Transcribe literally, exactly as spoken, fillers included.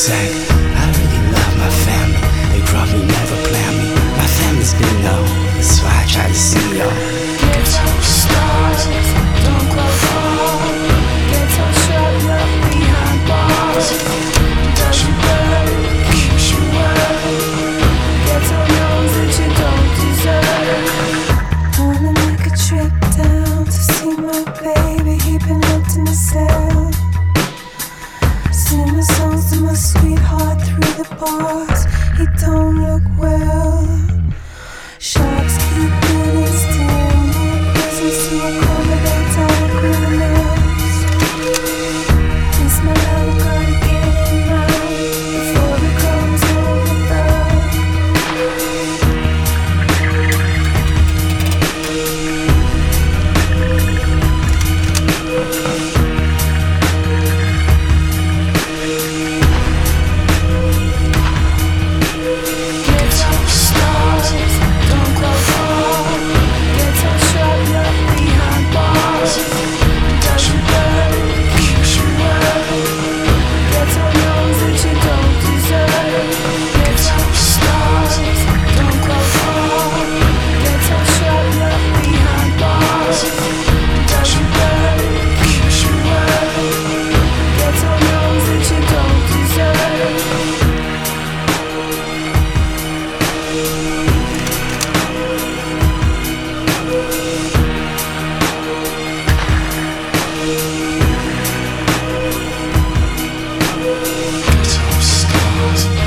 said, I really love my family. They probably never planned me. My family's been low, that's why I try to see y'all. Ghetto stars, don't go far. Ghetto shut up behind bars. Does you burn, keeps you well. Ghetto knows that you don't deserve. Wanna make a trip down to see my baby. He been locked in the cell. Sing my songs to my sweetheart through the bars. He don't look well. Sharks keep burning still. No prisons to accommodate all criminals. It's my love, gotta get it right before it comes over the. Ghetto stars, don't go far. Ghetto shut up behind bars. Does you burn, keeps you well. Ghetto knows that you don't deserve. Ghetto stars, don't go far. Ghetto shut up behind bars. Does you burn, keeps you well. Ghetto knows that you don't deserve. Ghetto stars.